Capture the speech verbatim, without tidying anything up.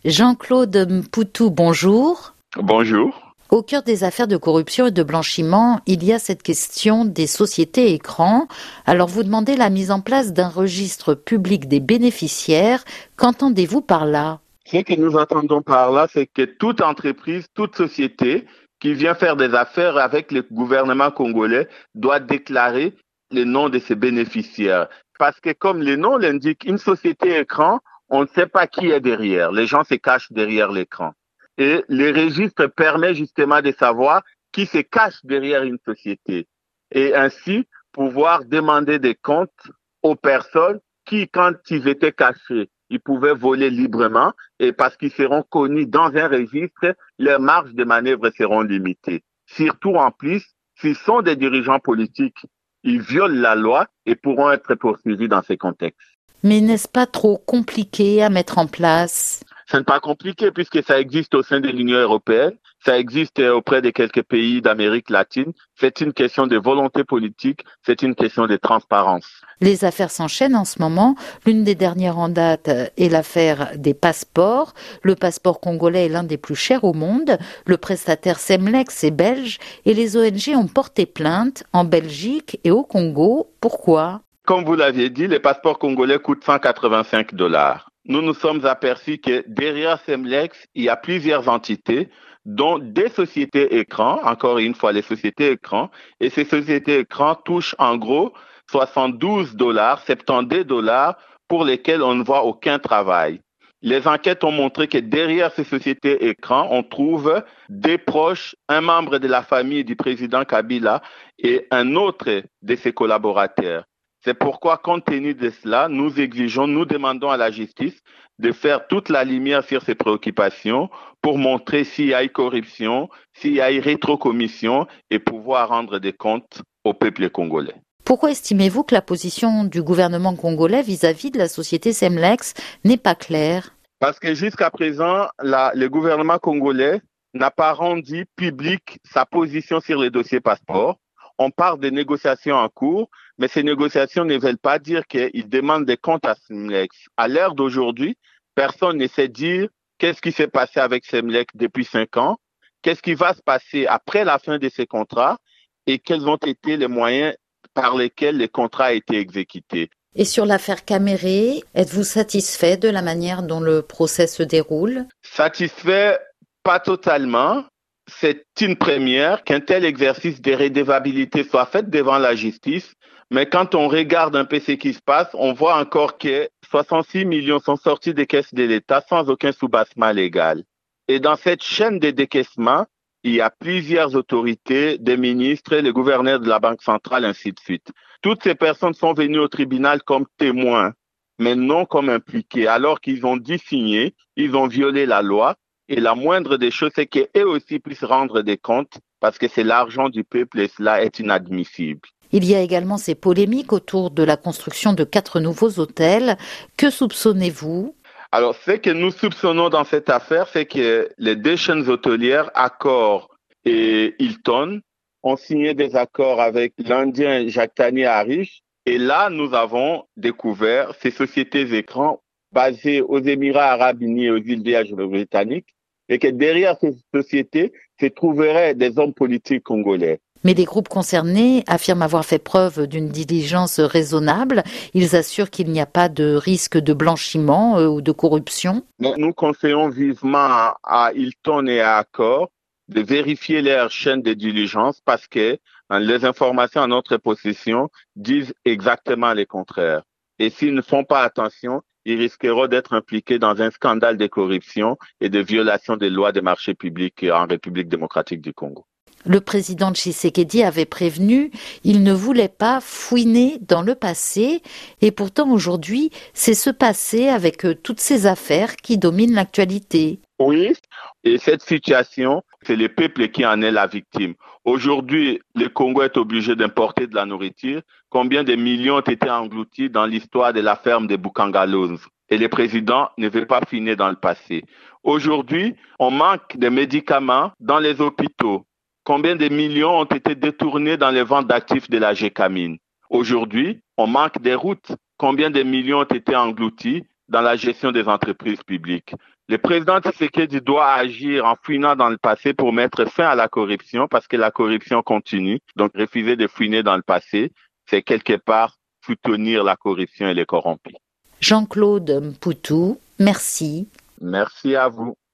Jean-Claude Mpoutou, bonjour. Bonjour. Au cœur des affaires de corruption et de blanchiment, il y a cette question des sociétés écrans. Alors vous demandez la mise en place d'un registre public des bénéficiaires. Qu'entendez-vous par là? Ce que nous entendons par là, c'est que toute entreprise, toute société qui vient faire des affaires avec le gouvernement congolais doit déclarer le nom de ses bénéficiaires. Parce que comme le nom l'indique, une société écran, on ne sait pas qui est derrière. Les gens se cachent derrière l'écran. Et le registre permet justement de savoir qui se cache derrière une société. Et ainsi, pouvoir demander des comptes aux personnes qui, quand ils étaient cachés, ils pouvaient voler librement et parce qu'ils seront connus dans un registre, leurs marges de manœuvre seront limitées. Surtout en plus, s'ils sont des dirigeants politiques, ils violent la loi et pourront être poursuivis dans ces contextes. Mais n'est-ce pas trop compliqué à mettre en place? Ce n'est pas compliqué puisque ça existe au sein de l'Union européenne, ça existe auprès de quelques pays d'Amérique latine. C'est une question de volonté politique, c'est une question de transparence. Les affaires s'enchaînent en ce moment. L'une des dernières en date est l'affaire des passeports. Le passeport congolais est l'un des plus chers au monde. Le prestataire Semlex est belge et les O N G ont porté plainte en Belgique et au Congo. Pourquoi? Comme vous l'aviez dit, les passeports congolais coûtent cent quatre-vingt-cinq dollars. Nous nous sommes aperçus que derrière Semlex, il y a plusieurs entités, dont des sociétés écrans, encore une fois les sociétés écrans, et ces sociétés écrans touchent en gros soixante-douze dollars, soixante-douze dollars pour lesquels on ne voit aucun travail. Les enquêtes ont montré que derrière ces sociétés écrans, on trouve des proches, un membre de la famille du président Kabila et un autre de ses collaborateurs. C'est pourquoi, compte tenu de cela, nous exigeons, nous demandons à la justice de faire toute la lumière sur ces préoccupations pour montrer s'il y a eu corruption, s'il y a eu rétrocommission et pouvoir rendre des comptes au peuple congolais. Pourquoi estimez-vous que la position du gouvernement congolais vis-à-vis de la société Semlex n'est pas claire? Parce que jusqu'à présent, la, le gouvernement congolais n'a pas rendu public sa position sur les dossiers passeports. On parle de négociations en cours, mais ces négociations ne veulent pas dire qu'ils demandent des comptes à Semlex. À l'heure d'aujourd'hui, personne ne sait dire qu'est-ce qui s'est passé avec Semlex depuis cinq ans, qu'est-ce qui va se passer après la fin de ces contrats et quels ont été les moyens par lesquels les contrats ont été exécutés. Et sur l'affaire Caméré, êtes-vous satisfait de la manière dont le procès se déroule? Satisfait, pas totalement. C'est une première qu'un tel exercice de redevabilité soit fait devant la justice. Mais quand on regarde un peu ce qui se passe, on voit encore que soixante-six millions sont sortis des caisses de l'État sans aucun soubassement légal. Et dans cette chaîne de décaissement, il y a plusieurs autorités, des ministres, le gouverneur de la Banque centrale, ainsi de suite. Toutes ces personnes sont venues au tribunal comme témoins, mais non comme impliqués, alors qu'ils ont dû signer, ils ont violé la loi. Et la moindre des choses, c'est qu'eux aussi puissent rendre des comptes parce que c'est l'argent du peuple et cela est inadmissible. Il y a également ces polémiques autour de la construction de quatre nouveaux hôtels. Que soupçonnez-vous? Alors, ce que nous soupçonnons dans cette affaire, c'est que les deux chaînes hôtelières, Accor et Hilton, ont signé des accords avec l'Indien Jacques Tani Harish. Et là, nous avons découvert ces sociétés écrans basées aux Émirats arabes unis et aux îles Vierges britanniques, et que derrière ces sociétés se trouveraient des hommes politiques congolais. Mais les groupes concernés affirment avoir fait preuve d'une diligence raisonnable. Ils assurent qu'il n'y a pas de risque de blanchiment euh, ou de corruption. Nous conseillons vivement à, à Hilton et à Accor de vérifier leur chaîne de diligence parce que hein, les informations en notre possession disent exactement le contraire. Et s'ils ne font pas attention, ils risqueront d'être impliqués dans un scandale de corruption et de violation des lois des marchés publics en République démocratique du Congo. Le président Tshisekedi avait prévenu, il ne voulait pas fouiner dans le passé et pourtant aujourd'hui, c'est ce passé avec toutes ces affaires qui dominent l'actualité. Oui, et cette situation, c'est le peuple qui en est la victime. Aujourd'hui, le Congo est obligé d'importer de la nourriture. Combien de millions ont été engloutis dans l'histoire de la ferme de Bukangalonze? Et le président ne veut pas finir dans le passé. Aujourd'hui, on manque de médicaments dans les hôpitaux. Combien de millions ont été détournés dans les ventes d'actifs de la Gécamine? Aujourd'hui, on manque des routes. Combien de millions ont été engloutis dans la gestion des entreprises publiques? Le président Tshisekedi doit agir en fouinant dans le passé pour mettre fin à la corruption parce que la corruption continue. Donc, refuser de fouiner dans le passé, c'est quelque part soutenir la corruption et les corrompus. Jean-Claude Mpoutou, merci. Merci à vous.